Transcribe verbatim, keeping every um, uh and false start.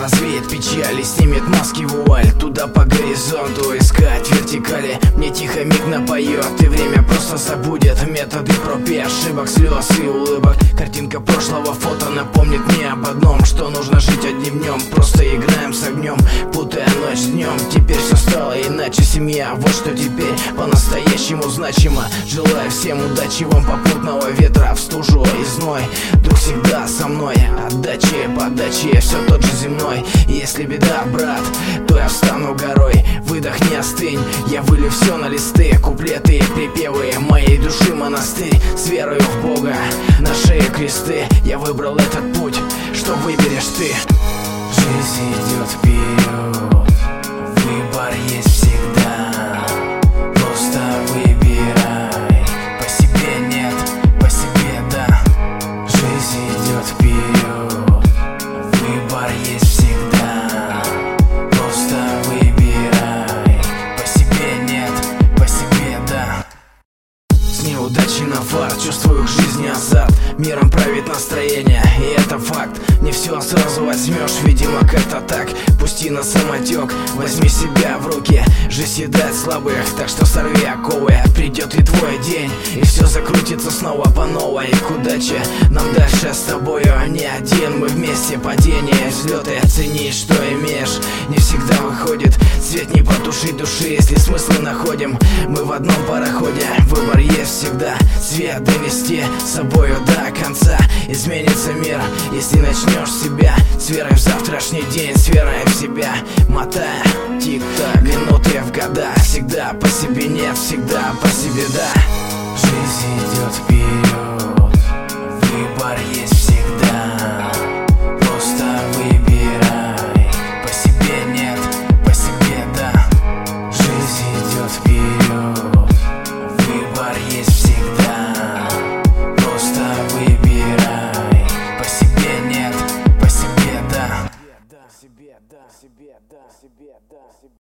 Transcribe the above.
развеет печаль и снимет маски вуаль. Туда по горизонту искать вертикали. Мне тихо миг напоет, и время просто забудет методы проб и ошибок, слез и улыбок. Картинка прошлого фото напомнит мне об одном, что нужно жить одним днем. Просто играем с огнем, путая ночь с днем. Теперь все стало иначе, семья, вот что теперь по-настоящему значимо. Желаю всем удачи, вам попутного ветра в стужу и зной. Друг всегда со мной, отдачи, подачи, все тот же земной. Если беда, брат, то я встану горой. Выдохни, остынь, я вылью все на листы. Куплеты и припевы моей души монастырь. С верою в Бога, на шее кресты. Я выбрал этот путь, что выберешь ты. Жизнь идет вперед, выбор есть всегда. Просто выбирай, по себе нет, по себе да. Жизнь идет вперед, выбор есть всегда. Просто выбирай, по себе нет, по себе да. С неудачей на фарт, чувствую к жизни азарт. Миром правит настроение, и это факт. Не все сразу возьмешь, видимо как-то так. Пусти на самотек, возьми себя в руки. Жизнь съедает слабых, так что сорви оковы. Придет и твой день, и все закрутится снова по новой. К удаче нам дальше с тобою не один. Мы вместе, падения, взлеты. Оцени, что имеешь, не всегда выходит. Свет не потушить души, если смыслы находим. Мы в одном пароходе, выбор есть всегда. Свет донести с собою до конца. Изменится мир, если начнешь себя с верой в завтрашний день, с верой в себя. Мотая тик-так, минуты в года. Всегда по себе нет, всегда по себе да. Жизнь идет вперед, выбор есть всегда. Просто выбирай, по себе нет, по себе да. Жизнь идет вперед, выбор есть всегда.